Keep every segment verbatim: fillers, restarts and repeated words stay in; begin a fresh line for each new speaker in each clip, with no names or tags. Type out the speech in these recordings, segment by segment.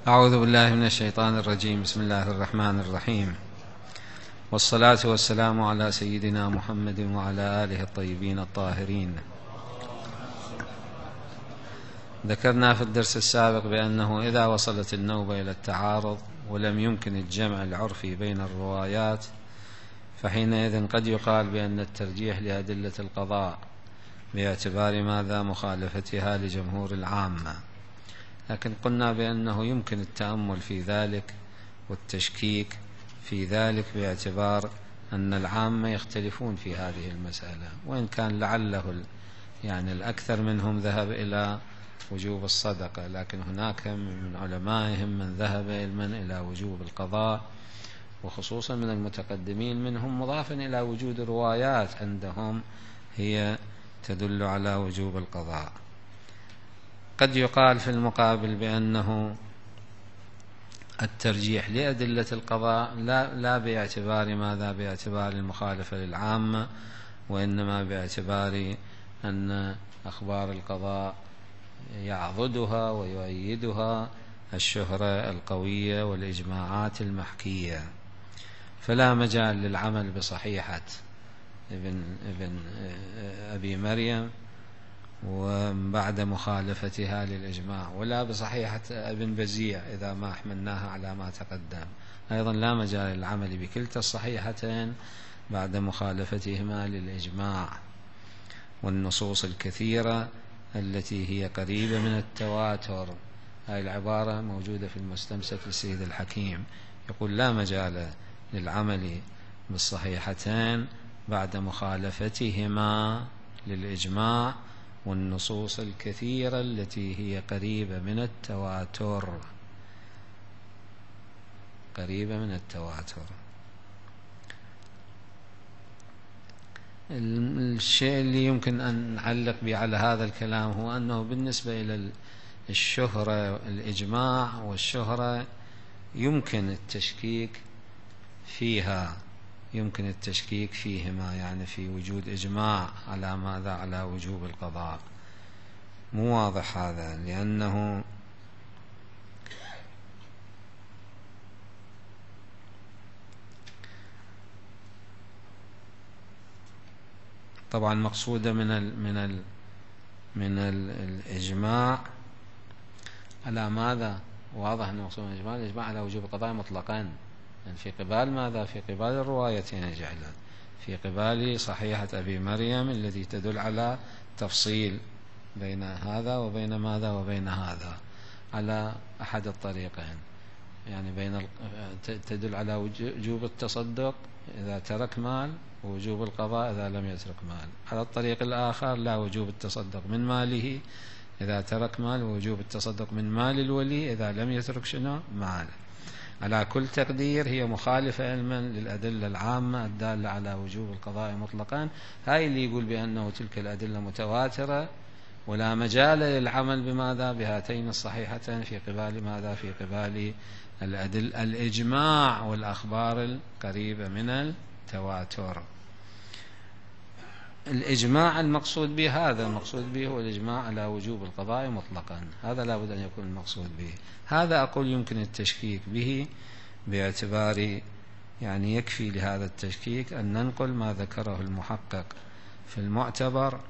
أعوذ بالله من الشيطان الرجيم. بسم الله الرحمن الرحيم، والصلاة والسلام على سيدنا محمد وعلى آله الطيبين الطاهرين. ذكرنا في الدرس السابق بأنه إذا وصلت النوبة إلى التعارض ولم يمكن الجمع العرفي بين الروايات، فحينئذ قد يقال بأن الترجيح لأدلة القضاء باعتبار ماذا؟ مخالفتها لجمهور العامة. لكن قلنا بأنه يمكن التأمل في ذلك والتشكيك في ذلك باعتبار أن العامة يختلفون في هذه المسألة، وإن كان لعله يعني الأكثر منهم ذهب إلى وجوب الصدقة، لكن هناك من علمائهم من ذهب علما إلى وجوب القضاء، وخصوصا من المتقدمين منهم مضافا إلى وجود روايات عندهم هي تدل على وجوب القضاء. قد يقال في المقابل بأنه الترجيح لأدلة القضاء لا, لا باعتبار ماذا؟ باعتبار المخالفة للعامة، وإنما باعتبار أن أخبار القضاء يعضدها ويؤيدها الشهرة القوية والإجماعات المحكية، فلا مجال للعمل بصحيحة ابن, ابن أبي مريم وبعد مخالفتها للإجماع، ولا بصحيحة ابن بزيع إذا ما حملناها على ما تقدم. أيضا لا مجال للعمل بكلتا الصحيحتين بعد مخالفتهما للإجماع والنصوص الكثيرة التي هي قريبة من التواتر. هذه العبارة موجودة في المستمسك للسيد الحكيم، يقول لا مجال للعمل بالصحيحتين بعد مخالفتهما للإجماع والنصوص الكثيرة التي هي قريبة من التواتر قريبة من التواتر. الشيء اللي يمكن أن نعلق به على هذا الكلام هو أنه بالنسبة إلى الشهرة الإجماع والشهرة يمكن التشكيك فيها يمكن التشكيك فيهما، يعني في وجود إجماع على ماذا؟ على وجوب القضاء. مو واضح هذا، لأنه طبعا مقصودة من ال من ال من ال الإجماع على ماذا؟ واضح أنه مقصود من الإجماع الإجماع على وجوب القضاء مطلقا، يعني في قبال ماذا؟ في قبال الروايتين جعلا، في قبال صحيحة أبي مريم التي تدل على تفصيل بين هذا وبين ماذا؟ وبين هذا على أحد الطريقين، يعني بين تدل على وجوب التصدق إذا ترك مال ووجوب القضاء إذا لم يترك مال. على الطريق الآخر لا وجوب التصدق من ماله إذا ترك مال، ووجوب التصدق من مال الولي إذا لم يترك شنو؟ مال. على كل تقدير هي مخالفة علما للأدلة العامة الدالة على وجوب القضاء مطلقا. هاي اللي يقول بأنه تلك الأدلة متواترة ولا مجال للعمل بماذا؟ بهاتين الصحيحتين في قبال ماذا؟ في قبال الأدل الإجماع والأخبار القريبة من التواتر. الإجماع المقصود به هذا المقصود به هو الإجماع على وجوب القضاء مطلقا، هذا لا بد أن يكون المقصود به. هذا أقول يمكن التشكيك به باعتبار يعني يكفي لهذا التشكيك أن ننقل ما ذكره المحقق في المعتبر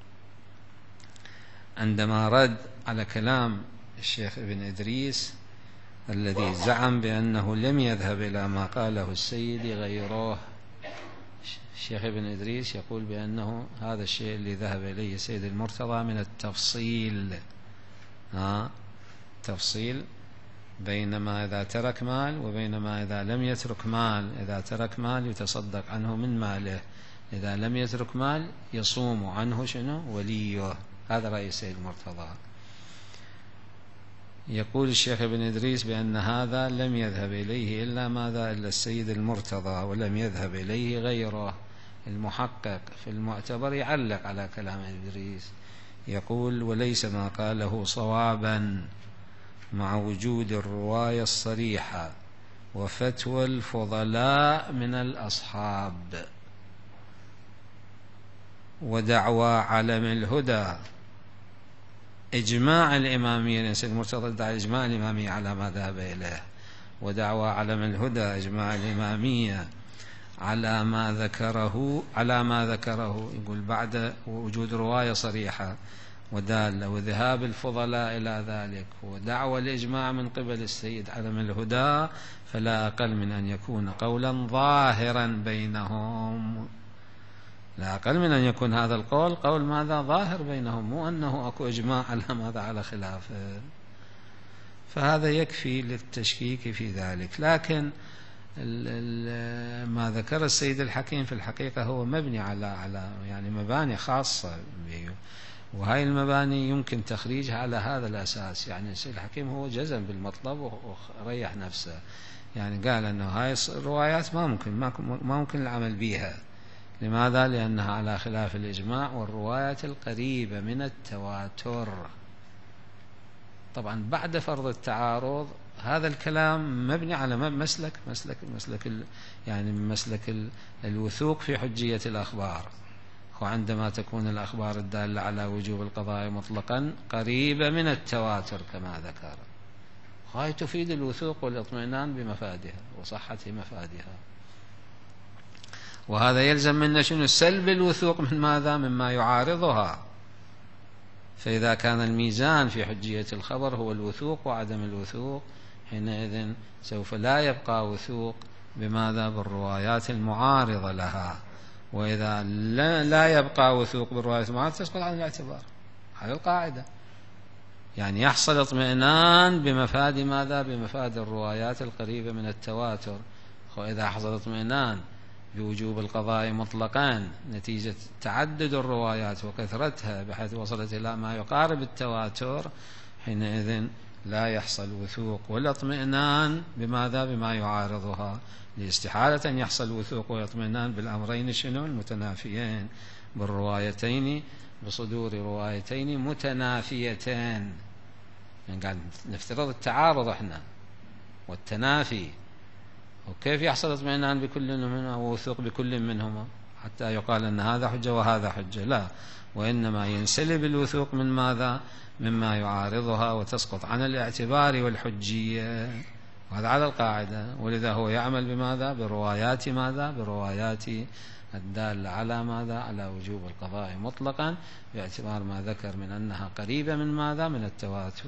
عندما رد على كلام الشيخ ابن إدريس الذي زعم بأنه لم يذهب إلى ما قاله السيد غيره. الشيخ ابن إدريس يقول بأنه هذا الشيء اللي ذهب إليه السيد المرتضى من التفصيل، ها تفصيل بين ما إذا ترك مال وبين ما إذا لم يترك مال. إذا ترك مال يتصدق عنه من ماله، إذا لم يترك مال يصوم عنه شنو؟ وليه. هذا رأي السيد المرتضى. يقول الشيخ ابن إدريس بأن هذا لم يذهب إليه إلا ماذا؟ إلا السيد المرتضى، ولم يذهب إليه غيره. المحقق في المعتبر يعلق على كلام إدريس، يقول وليس ما قاله صوابا مع وجود الرواية الصريحة وفتوى الفضلاء من الأصحاب ودعوى علم الهدى إجماع الإمامية، لأن سيد المرتضى ادعى إجماع الإمامية على ما ذهب إليه، ودعوى علم الهدى إجماع الإمامية على ما ذكره على ما ذكره يقول بعد وجود رواية صريحة ودالة وذهاب الفضلاء إلى ذلك ودعوى الإجماع من قبل السيد علم الهدى، فلا أقل من أن يكون قولا ظاهرا بينهم، لا أقل من أن يكون هذا القول قول ماذا ظاهر بينهم، مو أنه أكو إجماع على ماذا على خلافه. فهذا يكفي للتشكيك في ذلك. لكن ما ذكر السيد الحكيم في الحقيقة هو مبني على على يعني مباني خاصة، وهاي المباني يمكن تخريجها على هذا الأساس. يعني السيد الحكيم هو جزم بالمطلب وريح نفسه، يعني قال أنه هاي الروايات ما ممكن ما ممكن العمل بها. لماذا؟ لأنها على خلاف الإجماع والروايات القريبة من التواتر. طبعا بعد فرض التعارض هذا الكلام مبني على مسلك مسلك مسلك يعني مسلك الوثوق في حجية الأخبار، وعندما تكون الأخبار الدالة على وجوب القضاء مطلقا قريبة من التواتر كما ذكر، وهي تفيد الوثوق والاطمئنان بمفادها وصحة مفادها. وهذا يلزم منا شنو؟ سلب الوثوق من ماذا؟ مما يعارضها. فإذا كان الميزان في حجية الخبر هو الوثوق وعدم الوثوق، حينئذ سوف لا يبقى وثوق بماذا؟ بالروايات المعارضة لها. وإذا لا يبقى وثوق بالروايات المعارضة تسقط عن الاعتبار. هذه القاعدة. يعني يحصل اطمئنان بمفاد ماذا؟ بمفاد الروايات القريبة من التواتر. وإذا حصل اطمئنان بوجوب القضاء مطلقا نتيجة تعدد الروايات وكثرتها بحيث وصلت إلى ما يقارب التواتر، حينئذ لا يحصل وثوق ولا اطمئنان بماذا؟ بما يعارضها، لاستحالة أن يحصل وثوق واطمئنان بالأمرين شنو؟ المتنافيين، بالروايتين بصدور روايتين متنافيتين. يعني قاعد نفترض التعارض احنا والتنافي، وكيف يحصل اطمئنان بكل منهما ووثوق بكل منهما حتى يقال أن هذا حجة وهذا حجة؟ لا، وإنما ينسلب الوثوق من ماذا؟ مما يعارضها وتسقط عن الاعتبار والحجية. وهذا على القاعدة. ولذا هو يعمل بماذا؟ بروايات ماذا؟ بروايات الدالة على ماذا؟ على وجوب القضاء مطلقا، باعتبار ما ذكر من أنها قريبة من ماذا؟ من التواتر.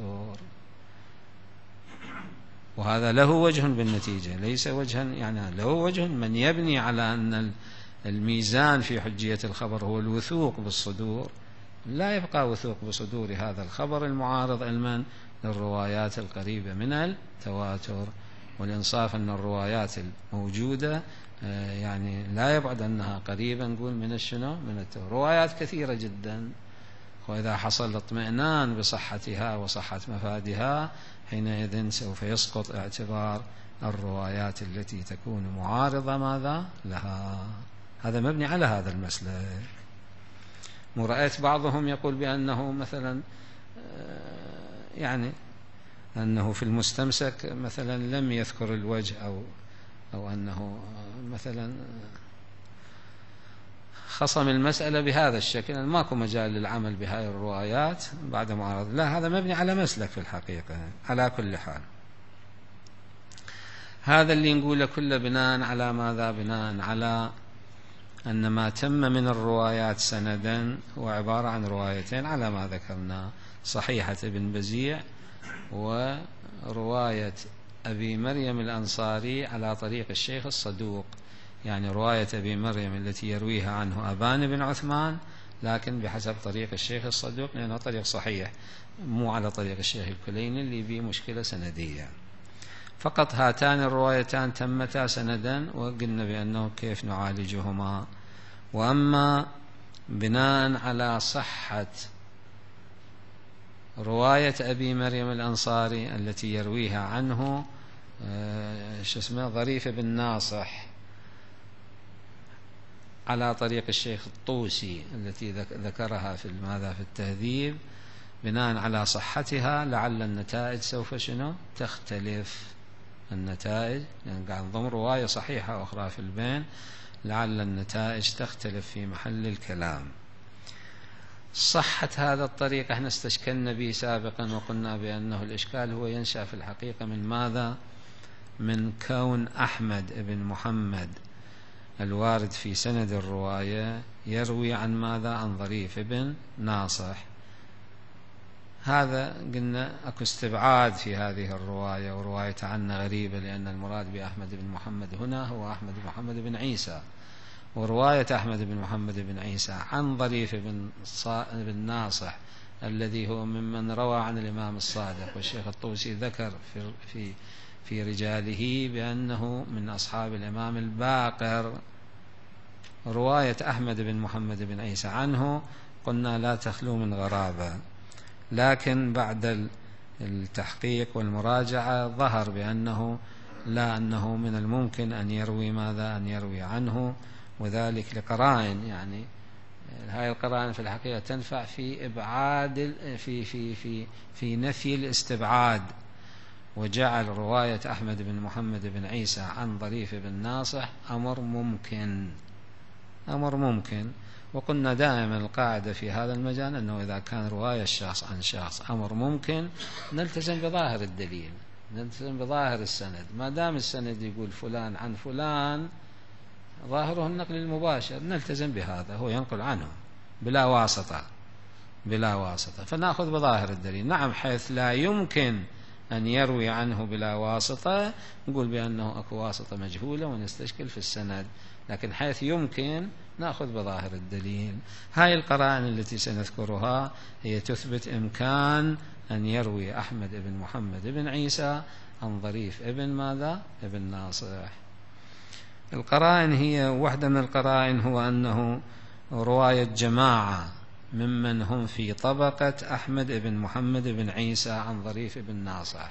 وهذا له وجه بالنتيجة، ليس وجها يعني له وجه من يبني على أن الميزان في حجية الخبر هو الوثوق بالصدور، لا يبقى وثوق بصدور هذا الخبر المعارض علما للروايات القريبة من التواتر. والإنصاف أن الروايات الموجودة يعني لا يبعد أنها قريبة نقول من الشنو؟ من التواتر. روايات كثيرة جدا، وإذا حصل اطمئنان بصحتها وصحة مفادها حينئذ سوف يسقط اعتبار الروايات التي تكون معارضة ماذا؟ لها. هذا مبني على هذا المسلك. ورأيت بعضهم يقول بأنه مثلا يعني أنه في المستمسك مثلا لم يذكر الوجه أو أو أنه مثلا خصم المسألة بهذا الشكل، ماكو مجال للعمل بهذه الروايات بعد معارضة. لا، هذا مبني على مسلك في الحقيقة. على كل حال هذا اللي نقوله كله بناء على ماذا؟ بناء على أن ما تم من الروايات سندا هو عبارة عن روايتين على ما ذكرنا: صحيحة ابن بزيع ورواية أبي مريم الأنصاري على طريق الشيخ الصدوق. يعني رواية أبي مريم التي يرويها عنه أبان بن عثمان، لكن بحسب طريق الشيخ الصدوق لأنه طريق صحيح، مو على طريق الشيخ الكليني اللي به مشكلة سندية. فقط هاتان الروايتان تمتا سندا، وقلنا بأنه كيف نعالجهما. وأما بناء على صحة رواية أبي مريم الأنصاري التي يرويها عنه شو اسمه ظريف بن ناصح على طريق الشيخ الطوسي التي ذكرها في ماذا في التهذيب، بناء على صحتها لعل النتائج سوف شنو تختلف. النتائج يعني قاعد نضم رواية صحيحة أخرى في البين، لعل النتائج تختلف في محل الكلام. صحة هذا الطريق احنا استشكلنا به سابقا وقلنا بأنه الإشكال هو ينشأ في الحقيقة من ماذا؟ من كون أحمد بن محمد الوارد في سند الرواية يروي عن ماذا؟ عن ظريف بن ناصح. هذا قلنا أكو استبعاد في هذه الرواية، ورواية عنا غريبة، لأن المراد بأحمد بن محمد هنا هو أحمد بن محمد بن عيسى، ورواية أحمد بن محمد بن عيسى عن ظريف بن, بن ناصح الذي هو ممن روى عن الإمام الصادق، والشيخ الطوسي ذكر في, في, في رجاله بأنه من أصحاب الإمام الباقر. رواية أحمد بن محمد بن عيسى عنه قلنا لا تخلو من غرابة، لكن بعد التحقيق والمراجعة ظهر بأنه لا، أنه من الممكن أن يروي ماذا؟ أن يروي عنه، وذلك لقرائن. يعني هذه القرائن في الحقيقة تنفع في إبعاد في في في في نفي الاستبعاد، وجعل رواية أحمد بن محمد بن عيسى عن ظريف بن ناصح أمر ممكن، أمر ممكن. وقلنا دائما القاعدة في هذا المجال أنه إذا كان رواية الشخص عن شخص أمر ممكن نلتزم بظاهر الدليل، نلتزم بظاهر السند، ما دام السند يقول فلان عن فلان ظاهره النقل المباشر نلتزم بهذا، هو ينقل عنه بلا واسطة، بلا واسطة، فنأخذ بظاهر الدليل. نعم، حيث لا يمكن أن يروي عنه بلا واسطة نقول بأنه أكو واسطة مجهولة ونستشكل في السند، لكن حيث يمكن نأخذ بظاهر الدليل. هاي القرائن التي سنذكرها هي تثبت إمكان أن يروي أحمد بن محمد بن عيسى عن ظريف ابن ماذا؟ ابن ناصح. القرائن هي واحدة من القرائن هو أنه رواية جماعة ممن هم في طبقة أحمد بن محمد بن عيسى عن ظريف بن ناصح.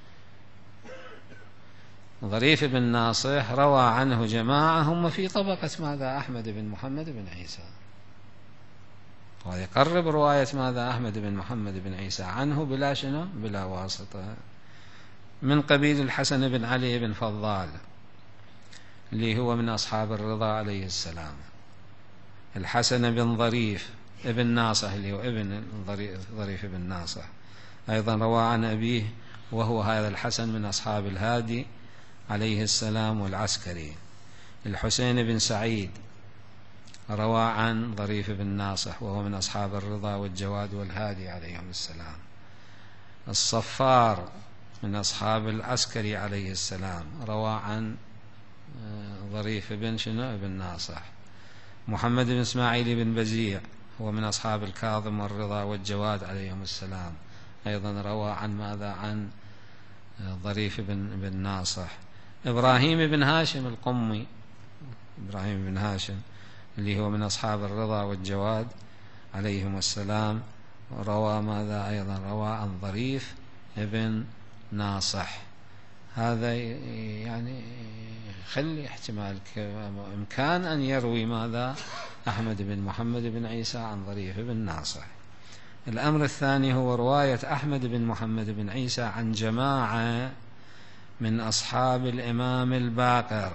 ظريف بن ناصح روى عنه جماعة هم في طبقة ماذا؟ أحمد بن محمد بن عيسى، وهذا يقرب رواية ماذا؟ أحمد بن محمد بن عيسى عنه بلا شنو؟ بلا واسطة. من قبيل الحسن بن علي بن فضال اللي هو من أصحاب الرضا عليه السلام، الحسن بن ظريف ابن ناصح اللي هو ابن ظريف بن ناصح أيضا روى عن أبيه، وهو هذا الحسن من أصحاب الهادي عليه السلام والعسكري. الحسين بن سعيد روى عن ظريف بن ناصح وهو من أصحاب الرضا والجواد والهادي عليهم السلام. الصفار من أصحاب العسكري عليه السلام روى عن ظريف بن شنو؟ بن ناصح. محمد بن إسماعيل بن بزيع هو من أصحاب الكاظم والرضا والجواد عليهم السلام، أيضا روى عن ماذا؟ عن ظريف بن, بن ناصح. إبراهيم بن هاشم القمي، إبراهيم بن هاشم اللي هو من أصحاب الرضا والجواد عليهم السلام، روى ماذا؟ أيضا روى عن ظريف بن ناصح. هذا يعني خلي احتمال إمكان أن يروي ماذا؟ أحمد بن محمد بن عيسى عن ظريف بن ناصح. الأمر الثاني هو رواية أحمد بن محمد بن عيسى عن جماعة من أصحاب الإمام الباقر،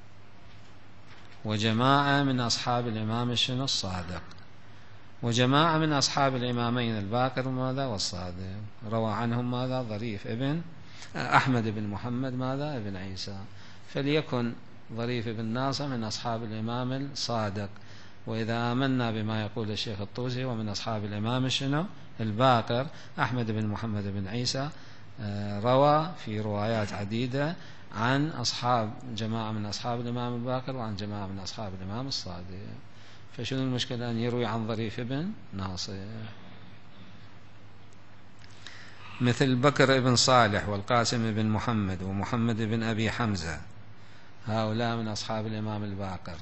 وجماعة من أصحاب الإمام الشنو؟ الصادق، وجماعة من أصحاب الإمامين الباقر ماذا؟ والصادق، روى عنهم ماذا؟ ظريف ابن أحمد بن محمد ماذا؟ ابن عيسى. فليكن ظريف بن ناصح من أصحاب الإمام الصادق، وإذا آمنا بما يقول الشيخ الطوسي ومن أصحاب الإمام الشنو؟ الباقر، أحمد بن محمد بن عيسى روى في روايات عديدة عن أصحاب جماعة من أصحاب الإمام الباقر وعن جماعة من أصحاب الإمام الصادق. فشنو المشكلة أن يروي عن ظريف بن ناصح؟ مثل بكر بن صالح والقاسم بن محمد ومحمد بن أبي حمزة، هؤلاء من أصحاب الإمام الباقر،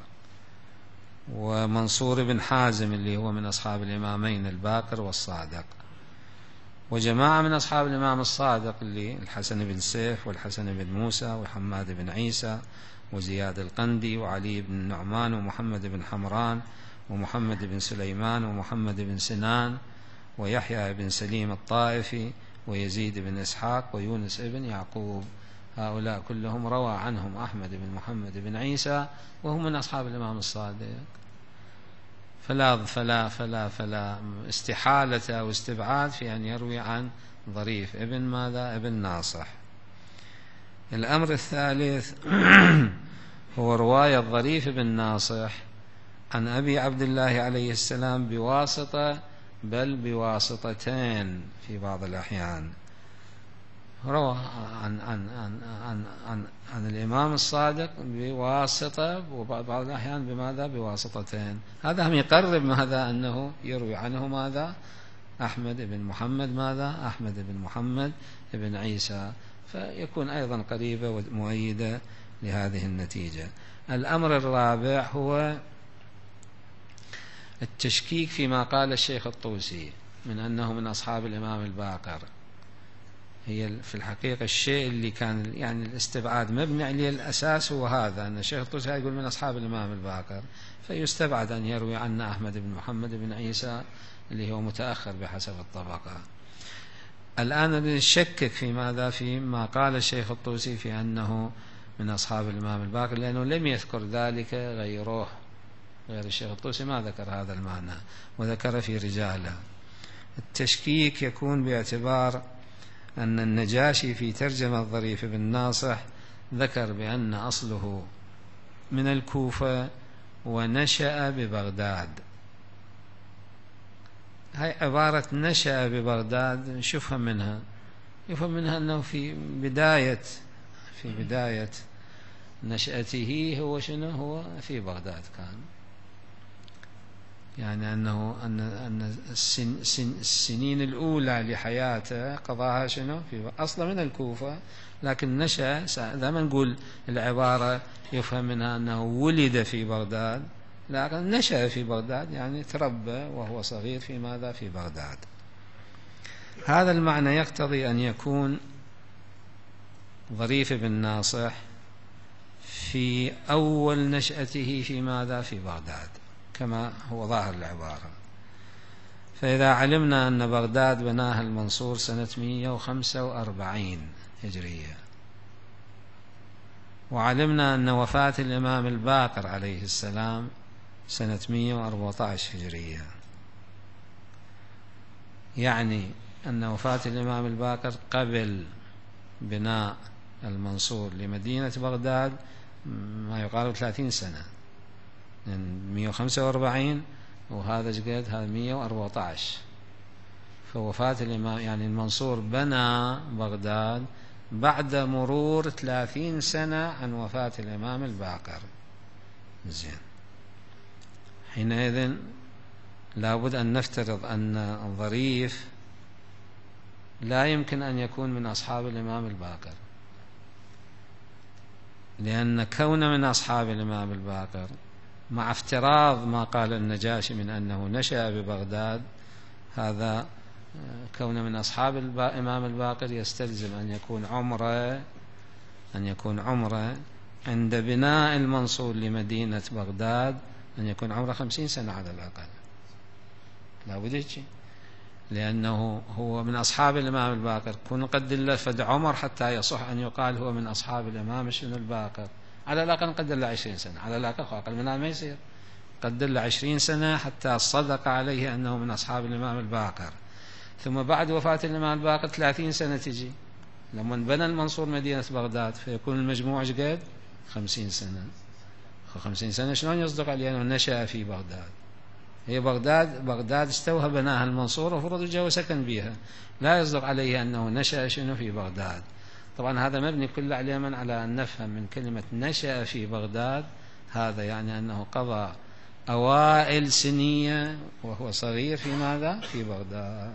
ومنصور بن حازم اللي هو من أصحاب الإمامين الباقر والصادق، وجماعة من أصحاب الإمام الصادق اللي الحسن بن سيف والحسن بن موسى وحماد بن عيسى وزياد القندي وعلي بن نعمان ومحمد بن حمران ومحمد بن سليمان ومحمد بن سنان ويحيى بن سليم الطائفي ويزيد بن إسحاق ويونس بن يعقوب. هؤلاء كلهم روى عنهم أحمد بن محمد بن عيسى وهم من أصحاب الإمام الصادق. فلا فلا فلا فلا استحالة أو استبعاد في أن يروي عن ظريف ابن ماذا؟ ابن ناصح. الأمر الثالث هو رواية ظريف بن ناصح عن أبي عبد الله عليه السلام بواسطة، بل بواسطتين في بعض الأحيان. روى عن عن عن عن عن, عن الإمام الصادق بواسطة، وبعض الأحيان بماذا؟ بواسطتين. هذا هم يقرب ماذا؟ أنه يروي عنه ماذا؟ أحمد بن محمد ماذا؟ أحمد بن محمد بن عيسى، فيكون أيضا قريبة ومؤيدة لهذه النتيجة. الأمر الرابع هو التشكيك فيما قال الشيخ الطوسي من أنه من أصحاب الإمام الباقر. هي في الحقيقة الشيء اللي كان يعني الاستبعاد مبني عليه الأساس هو هذا، أن الشيخ الطوسي يقول من أصحاب الإمام الباقر، فيستبعد أن يروي عنا أحمد بن محمد بن عيسى اللي هو متأخر بحسب الطبقة. الآن نشكك في ماذا؟ في ما قال الشيخ الطوسي في أنه من أصحاب الإمام الباقر، لأنه لم يذكر ذلك غيره، غير الشيخ الطوسي ما ذكر هذا المعنى، وذكر في رجاله. التشكيك يكون باعتبار أن النجاشي في ترجمة ظريف بن ناصح ذكر بأن أصله من الكوفة ونشأ ببغداد. هاي عبارة نشأ ببغداد نشوفها منها، يفهم منها أنه في بداية في بداية نشأته هو شنو؟ هو في بغداد كان، يعني أنه أن أن السن سن السنين الأولى لحياته قضاها شنو؟ في أصلا من الكوفة، لكن نشأ. دائما نقول العبارة يفهم منها أنه ولد في بغداد، لكن نشأ في بغداد يعني تربى وهو صغير في ماذا؟ في بغداد. هذا المعنى يقتضي أن يكون ظريف بن ناصح في أول نشأته في ماذا؟ في بغداد، كما هو ظاهر العبارة. فإذا علمنا أن بغداد بناها المنصور سنة مئة وخمسة وأربعين هجرية، وعلمنا أن وفاة الإمام الباقر عليه السلام سنة مئة وأربعة عشر هجرية، يعني أن وفاة الإمام الباقر قبل بناء المنصور لمدينة بغداد ما يقارب ثلاثين سنة، من مئة وخمسة وأربعين وهذا جقد هذا مئة وأربعة عشر. فوفاة الإمام يعني المنصور بنى بغداد بعد مرور ثلاثين سنة عن وفاة الإمام الباقر. زين، حينئذ لابد أن نفترض أن الظريف لا يمكن أن يكون من أصحاب الإمام الباقر، لأن كونه من أصحاب الإمام الباقر مع افتراض ما قال النجاشي من أنه نشأ ببغداد، هذا كونه من أصحاب الإمام الباقر يستلزم أن يكون عمره أن يكون عمره عند بناء المنصور لمدينة بغداد أن يكون عمره خمسين سنة على الأقل، لا بد شيء، لأنه هو من أصحاب الإمام الباقر. كون قدر له فد عمر حتى يصح أن يقال هو من أصحاب الإمام شنو الباقر، على الأقل نقدر له عشرين سنة، على الأقل أقل من هذا ما يصير، قدر له عشرين سنة حتى صدق عليه أنه من أصحاب الإمام الباقر. ثم بعد وفاة الإمام الباقر ثلاثين سنة تجي لما بنى المنصور مدينة بغداد، فيكون المجموع قد خمسين سنة. خمسين سنة شلون يصدق عليه أنه نشأ في بغداد؟ هي بغداد بغداد استوى بناها المنصور وفرض الجو سكن بها، لا يصدق عليه أنه نشأ شنو في بغداد. طبعا هذا مبني كل علما على أن نفهم من كلمة نشأ في بغداد هذا يعني أنه قضى أوائل سنية وهو صغير في ماذا؟ في بغداد.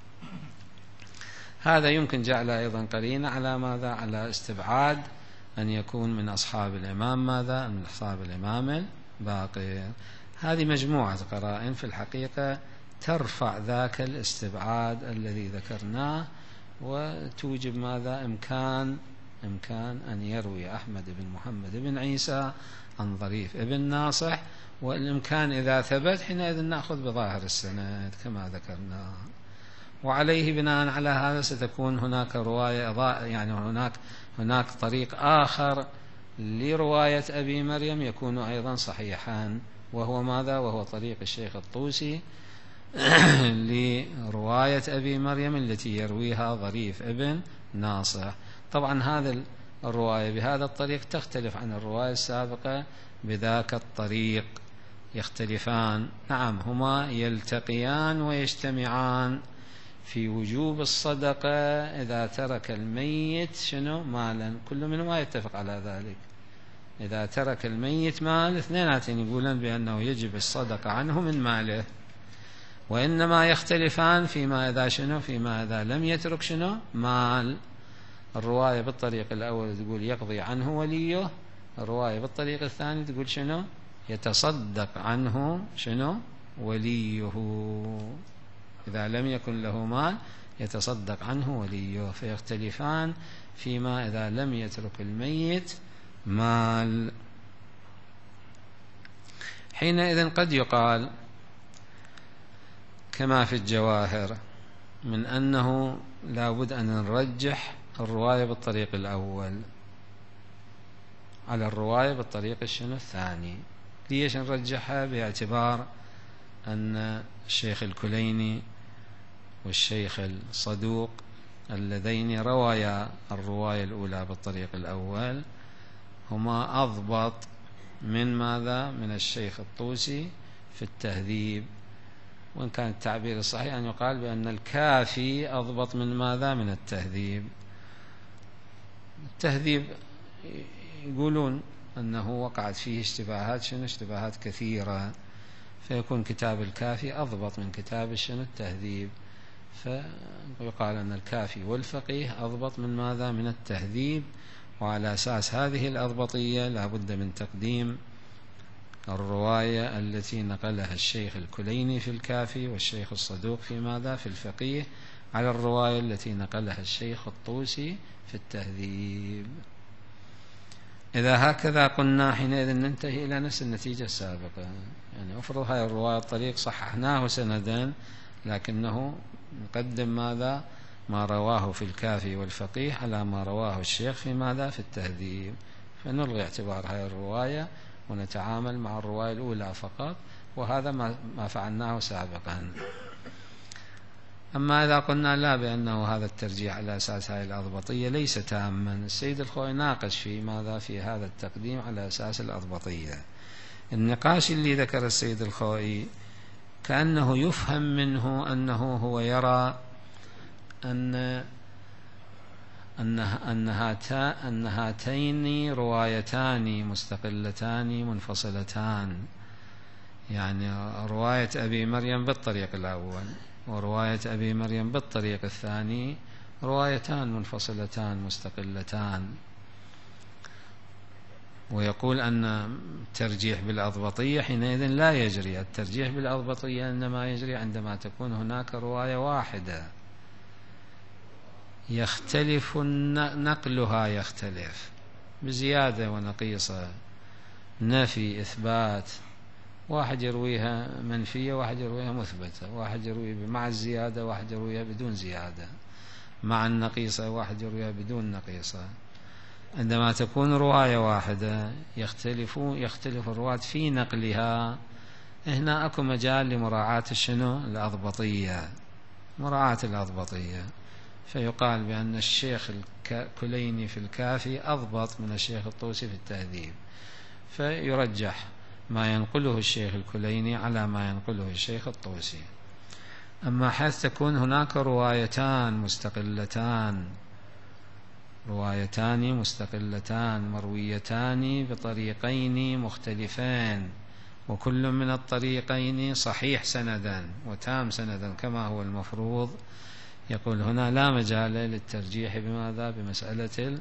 هذا يمكن جعله أيضا قرينة على ماذا؟ على استبعاد أن يكون من أصحاب الإمام ماذا؟ من أصحاب الإمام الباقر. هذه مجموعة قرائن في الحقيقة ترفع ذاك الاستبعاد الذي ذكرناه، وتوجب ماذا؟ إمكان إمكان أن يروي أحمد بن محمد بن عيسى عن ظريف ابن ناصح، والإمكان إذا ثبت حينئذ نأخذ بظاهر السند كما ذكرنا. وعليه بناء على هذا ستكون هناك رواية، يعني هناك هناك طريق آخر لرواية أبي مريم يكون أيضا صحيحا وهو ماذا؟ وهو طريق الشيخ الطوسي لرواية أبي مريم التي يرويها ظريف ابن ناصح. طبعا هذا الرواية بهذا الطريق تختلف عن الرواية السابقة بذاك الطريق، يختلفان. نعم، هما يلتقيان ويجتمعان في وجوب الصدقة إذا ترك الميت شنو؟ مالا، كل منهما يتفق على ذلك. إذا ترك الميت مال، اثنيناتين يقولون بأنه يجب الصدقة عنه من ماله، وإنما يختلفان فيما إذا شنو؟ فيما إذا لم يترك شنو؟ مال. الرواية بالطريق الأول تقول يقضي عنه وليه، الرواية بالطريق الثاني تقول شنو؟ يتصدق عنه شنو؟ وليه. إذا لم يكن له مال يتصدق عنه وليه، فيختلفان فيما إذا لم يترك الميت مال. حينئذ قد يقال كما في الجواهر من أنه لا بد أن نرجح الرواية بالطريق الأول على الرواية بالطريق الشنو؟ الثاني. ليش نرجحها؟ باعتبار أن الشيخ الكليني والشيخ الصدوق اللذين روايا الرواية الأولى بالطريق الأول هما أضبط من ماذا؟ من الشيخ الطوسي في التهذيب، وإن كان التعبير الصحيح أن يقال بأن الكافي أضبط من ماذا؟ من التهذيب. التهذيب يقولون أنه وقعت فيه اشتباهات شنو؟ اشتباهات كثيرة، فيكون كتاب الكافي أضبط من كتاب شنو؟ التهذيب. فيقال أن الكافي والفقيه أضبط من ماذا؟ من التهذيب. وعلى أساس هذه الأضبطية لا بد من تقديم الرواية التي نقلها الشيخ الكليني في الكافي والشيخ الصدوق في ماذا؟ في الفقيه، على الرواية التي نقلها الشيخ الطوسي في التهذيب. إذا هكذا قلنا حينئذ ننتهي إلى نفس النتيجة السابقة. يعني أفرض هذه الرواية الطريق صححناه سندا، لكنه نقدم ماذا؟ ما رواه في الكافي والفقيه على ما رواه الشيخ في ماذا؟ في التهذيب، فنلغي اعتبار هذه الرواية ونتعامل مع الرواية الأولى فقط، وهذا ما فعلناه سابقا. أما إذا قلنا لا، بأنه هذا الترجيح على أساس هذه الأضبطية ليس تاما، السيد الخوئي ناقش في ماذا؟ في هذا التقديم على أساس الأضبطية. النقاش اللي ذكر السيد الخوئي كأنه يفهم منه أنه هو يرى أن أن أن هاتين روايتان مستقلتان منفصلتان، يعني رواية أبي مريم بالطريق الأول ورواية أبي مريم بالطريق الثاني روايتان منفصلتان مستقلتان. ويقول أن الترجيح بالأضبطية حينئذ لا يجري، الترجيح بالأضبطية إنما يجري عندما تكون هناك رواية واحدة يختلف نقلها، يختلف بزيادة ونقيصة، نفي إثبات، واحد يرويها منفية واحد يرويها مثبتة، واحد يروي مع الزيادة واحد يرويها بدون زيادة، مع النقيصة واحد يرويها بدون نقيصة. عندما تكون رواية واحدة يختلف يختلف الرواة في نقلها، هنا أكو مجال لمراعاة الشنو؟ الأضبطية، مراعاة الأضبطية. فيقال بأن الشيخ الكليني في الكافي أضبط من الشيخ الطوسي في التهذيب، فيرجح ما ينقله الشيخ الكليني على ما ينقله الشيخ الطوسي. أما حيث تكون هناك روايتان مستقلتان روايتان مستقلتان مرويتان بطريقين مختلفين، وكل من الطريقين صحيح سندا وتام سندا كما هو المفروض، يقول هنا لا مجال للترجيح بماذا؟ بمسألة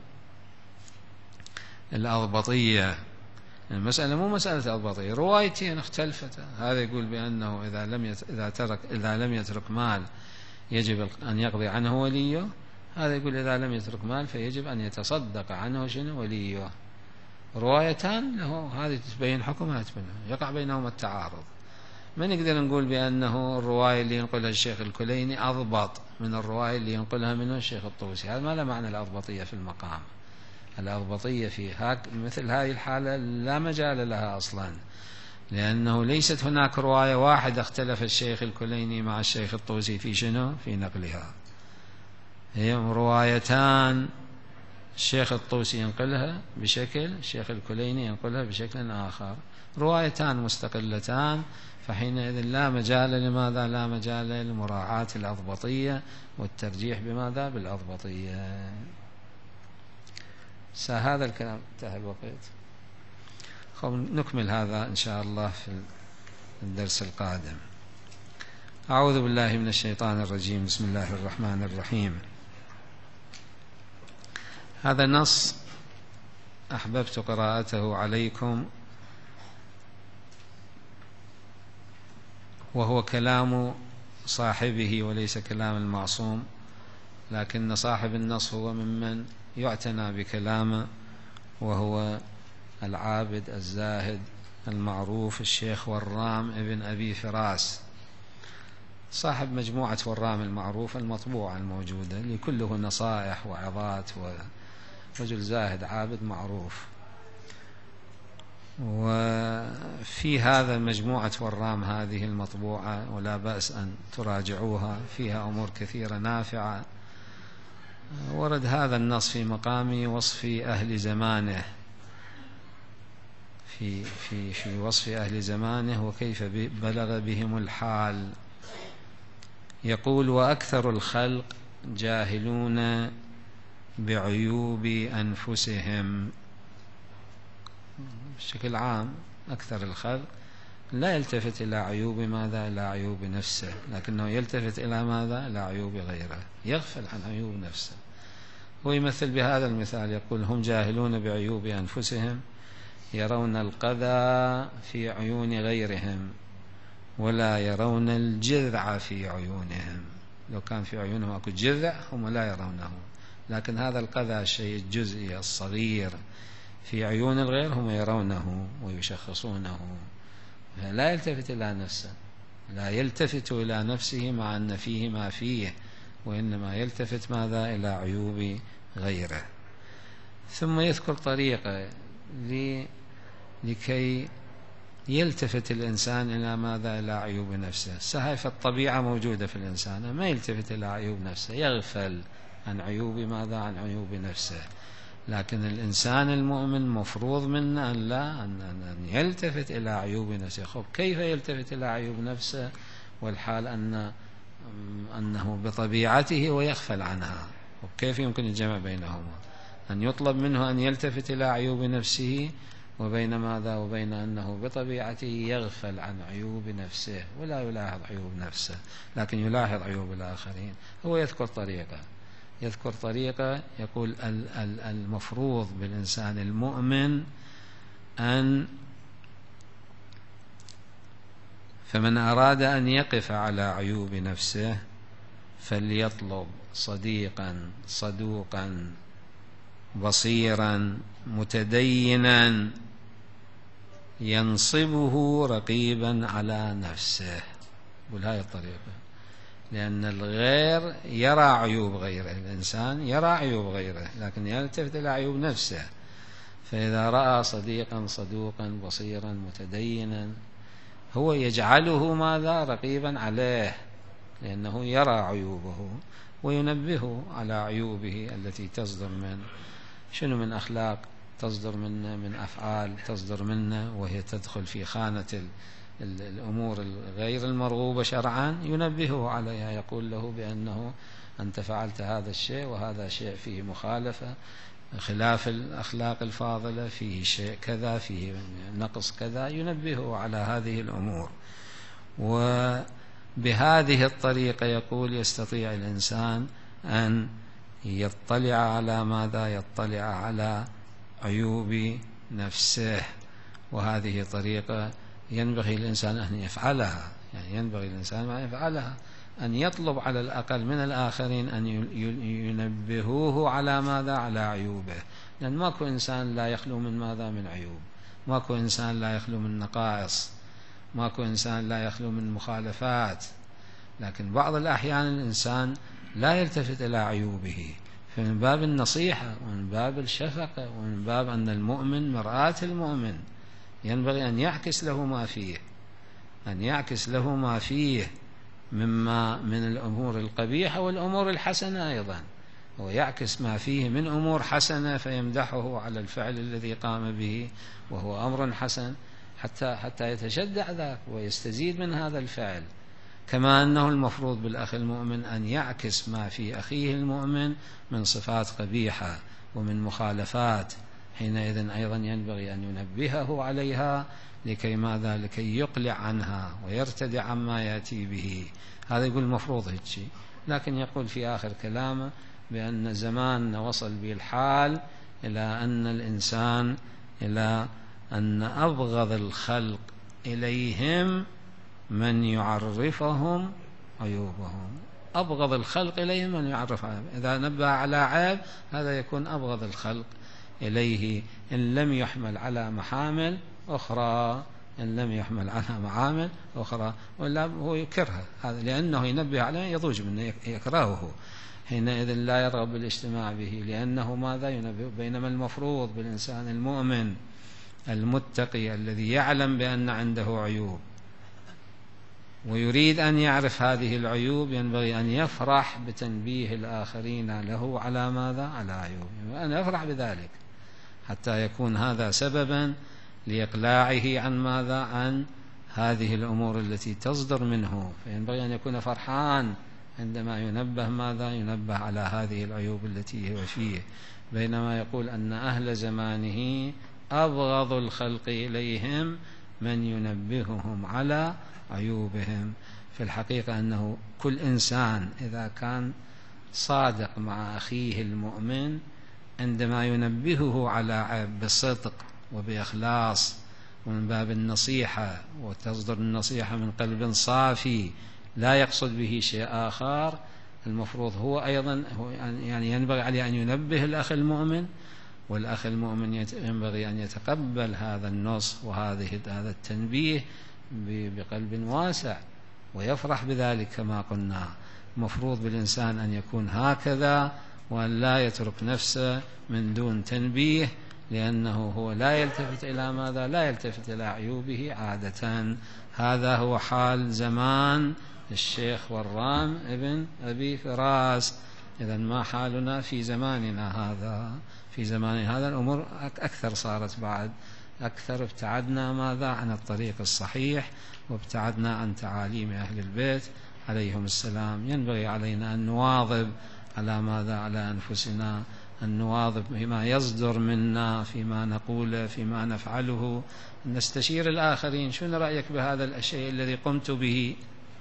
الأضبطية. المسألة مو مسألة أضبطية، روايتين اختلفتا، هذا يقول بأنه إذا لم يت... إذا ترك إذا لم يترك مال يجب أن يقضي عنه وليه، هذا يقول إذا لم يترك مال فيجب أن يتصدق عنه شنو؟ وليه. روايتان له، هذه تبين حكمها، يقع بينهما التعارض. ما نقدر نقول بأنه الرواية اللي ينقلها الشيخ الكليني أضبط من الرواية اللي ينقلها منه الشيخ الطوسي، هذا ما له معنى الأضبطية في المقام. الأضبطية في هاك مثل هذه الحالة لا مجال لها أصلا، لأنه ليست هناك رواية واحدة اختلف الشيخ الكليني مع الشيخ الطوسي في شنو؟ في نقلها. هي روايتان، الشيخ الطوسي ينقلها بشكل، الشيخ الكليني ينقلها بشكل آخر، روايتان مستقلتان، فحينئذ لا مجال لماذا؟ لا مجال لمراعاة الأضبطية والترجيح بماذا؟ بالأضبطية. هذا الكلام انتهى الوقت. نكمل هذا إن شاء الله في الدرس القادم. أعوذ بالله من الشيطان الرجيم. بسم الله الرحمن الرحيم. هذا نص أحببت قراءته عليكم، وهو كلام صاحبه وليس كلام المعصوم، لكن صاحب النص هو ممن يعتنى بكلامه، وهو العابد الزاهد المعروف الشيخ ورام ابن أبي فراس، صاحب مجموعة ورام المعروفة المطبوعة الموجودة، اللي كله نصائح وعظات، ورجل زاهد عابد معروف. وفي هذا مجموعة ورام هذه المطبوعة، ولا بأس أن تراجعوها، فيها أمور كثيرة نافعة. ورد هذا النص في مقام وصف أهل زمانه، في في في وصف أهل زمانه وكيف بلغ بهم الحال. يقول: وأكثر الخلق جاهلون بعيوب أنفسهم. بشكل عام أكثر الخلق لا يلتفت إلى عيوب ماذا؟ إلى عيوب نفسه، لكنه يلتفت إلى ماذا؟ إلى عيوب غيره، يغفل عن عيوب نفسه. هو يمثل بهذا المثال، يقول: هم جاهلون بعيوب أنفسهم، يرون القذى في عيون غيرهم ولا يرون الجذع في عيونهم. لو كان في عيونهم أكو جذع هم لا يرونه، لكن هذا القذى الشيء الجزئي الصغير في عيون الغير هم يرونه ويشخصونه. لا يلتفت إلى نفسه، لا يلتفت إلى نفسه مع أن فيه ما فيه، وإنما يلتفت ماذا؟ إلى عيوب غيره. ثم يذكر طريقة لكي يلتفت الإنسان إلى ماذا؟ إلى عيوب نفسه. سهايف الطبيعة موجودة في الإنسان، ما يلتفت إلى عيوب نفسه، يغفل عن عيوب ماذا؟ عن عيوب نفسه. لكن الإنسان المؤمن مفروض منه أن لا أن أن يلتفت إلى عيوب نفسه. خب كيف يلتفت إلى عيوب نفسه والحال أن أنه بطبيعته ويغفل عنها؟ وكيف يمكن الجمع بينهما؟ أن يطلب منه أن يلتفت إلى عيوب نفسه، وبين ماذا؟ وبين أنه بطبيعته يغفل عن عيوب نفسه ولا يلاحظ عيوب نفسه، لكن يلاحظ عيوب الآخرين. هو يذكر طريقة يذكر طريقة يقول: المفروض بالإنسان المؤمن أن فمن أراد أن يقف على عيوب نفسه فليطلب صديقا صدوقا بصيرا متدينا ينصبه رقيبا على نفسه. بهذه الطريقة، لأن الغير يرى عيوب غيره، الإنسان يرى عيوب غيره لكن يلتفت إلى عيوب نفسه. فإذا رأى صديقا صدوقا بصيرا متدينا هو يجعله ماذا؟ رقيبا عليه، لأنه يرى عيوبه وينبهه على عيوبه التي تصدر من شنو؟ من أخلاق تصدر منه، من أفعال تصدر منه، وهي تدخل في خانة الأمور الغير المرغوبة شرعا، ينبهه عليها، يقول له بأنه أنت فعلت هذا الشيء وهذا شيء فيه مخالفة، خلاف الأخلاق الفاضلة، فيه شيء كذا، فيه نقص كذا، ينبهه على هذه الأمور. وبهذه الطريقة يقول يستطيع الإنسان أن يطلع على ماذا؟ يطلع على عيوب نفسه. وهذه طريقة ينبغي الإنسان أن يفعلها، يعني ينبغي الإنسان أن يفعلها، أن يطلب على الأقل من الآخرين أن ينبهوه على ماذا؟ على عيوبه. لأن ماكو إنسان لا يخلو من ماذا؟ من عيوب، ماكو إنسان لا يخلو من نقائص، ماكو إنسان لا يخلو من مخالفات. لكن بعض الأحيان الإنسان لا يلتفت إلى عيوبه، فمن باب النصيحة ومن باب الشفقة ومن باب أن المؤمن مرآة المؤمن، ينبغي أن يعكس له ما فيه، أن يعكس له ما فيه مما من الأمور القبيحة والأمور الحسنة أيضا، ويعكس ما فيه من أمور حسنة فيمدحه على الفعل الذي قام به وهو أمر حسن حتى حتى يتشجع ذاك ويستزيد من هذا الفعل. كما أنه المفروض بالأخ المؤمن أن يعكس ما في أخيه المؤمن من صفات قبيحة ومن مخالفات، حينئذ أيضا ينبغي أن ينبهه عليها لكي ماذا؟ لكي يقلع عنها ويرتدع عما يأتي به. هذا يقول المفروض هيك شيء، لكن يقول في آخر كلامه بأن زمان وصل به الحال إلى أن الإنسان إلى أن أبغض الخلق إليهم من يعرفهم عيوبهم. أبغض الخلق إليهم من يعرف عيوبهم، إذا نبه على عيب هذا يكون أبغض الخلق إليه إن لم يحمل على محامل أخرى، إن لم يحمل على معامل أخرى، ولا هو يكره هذا لأنه ينبه عليه يضوج منه يكرهه، حينئذ لا يرغب بالاجتماع به لأنه ماذا؟ ينبه. بينما المفروض بالإنسان المؤمن المتقي الذي يعلم بأن عنده عيوب ويريد أن يعرف هذه العيوب ينبغي أن يفرح بتنبيه الآخرين له على ماذا؟ على عيوبه، أن يفرح بذلك حتى يكون هذا سببا لإقلاعه عن ماذا؟ عن هذه الأمور التي تصدر منه، فينبغي أن يكون فرحان عندما ينبه ماذا؟ ينبه على هذه العيوب التي هو فيه. بينما يقول أن أهل زمانه أبغض الخلق إليهم من ينبههم على عيوبهم. في الحقيقة أنه كل إنسان إذا كان صادق مع أخيه المؤمن عندما ينبهه على عيب بصدق وبإخلاص ومن باب النصيحة، وتصدر النصيحة من قلب صافي لا يقصد به شيء آخر، المفروض هو أيضا هو يعني ينبغي عليه أن ينبه الأخ المؤمن، والأخ المؤمن ينبغي أن يتقبل هذا النصح وهذه هذا التنبيه بقلب واسع ويفرح بذلك. كما قلنا مفروض بالإنسان أن يكون هكذا وأن لا يترك نفسه من دون تنبيه، لأنه هو لا يلتفت إلى ماذا؟ لا يلتفت إلى عيوبه عادة. هذا هو حال زمان الشيخ ورام ابن أبي فراس. إذن ما حالنا في زماننا هذا؟ في زمان هذا الأمور أكثر صارت بعد أكثر، ابتعدنا ماذا؟ عن الطريق الصحيح وابتعدنا عن تعاليم أهل البيت عليهم السلام. ينبغي علينا أن نواظب على ماذا؟ على أنفسنا، أن نواظب فيما يصدر منا، فيما نقوله، فيما نفعله، أن نستشير الآخرين. شنو رأيك بهذا الشيء الذي قمت به؟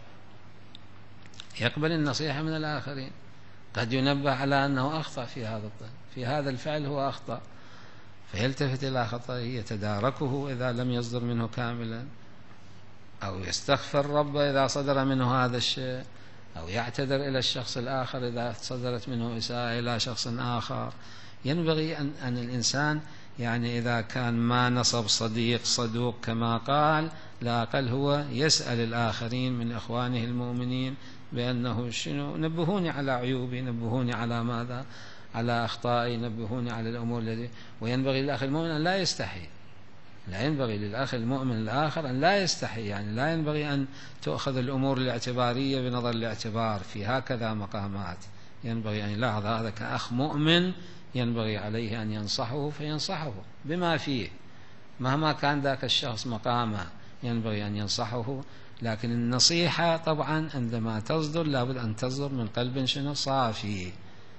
يقبل النصيحة من الآخرين، قد ينبه على أنه أخطأ في هذا في هذا الفعل، هو أخطأ فيلتفت إلى خطأه يتداركه إذا لم يصدر منه كاملا، أو يستغفر ربه إذا صدر منه هذا الشيء، أو يعتذر إلى الشخص الآخر إذا صدرت منه إساءة إلى شخص آخر. ينبغي أن, أن الإنسان يعني إذا كان ما نصب صديق صدوق كما قال، لا أقل هو يسأل الآخرين من إخوانه المؤمنين بأنه شنو، نبهوني على عيوبي، نبهوني على ماذا؟ على أخطائي، نبهوني على الأمور التي. وينبغي للأخ المؤمن أن لا يستحي، لا ينبغي للأخ المؤمن الآخر أن لا يستحي، يعني لا ينبغي أن تؤخذ الأمور الاعتبارية بنظر الاعتبار في هكذا مقامات. ينبغي أن يلاحظ هذا كأخ مؤمن، ينبغي عليه أن ينصحه فينصحه بما فيه، مهما كان ذاك الشخص مقامه ينبغي أن ينصحه. لكن النصيحة طبعا عندما تصدر لابد أن تصدر من قلب شنو؟ صافي،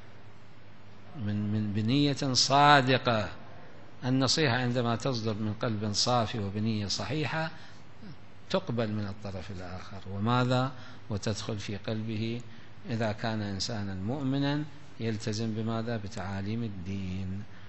من من بنية صادقة. النصيحة عندما تصدر من قلب صافي وبنية صحيحة تقبل من الطرف الآخر، وماذا؟ وتدخل في قلبه إذا كان إنسانا مؤمنا يلتزم بماذا؟ بتعاليم الدين.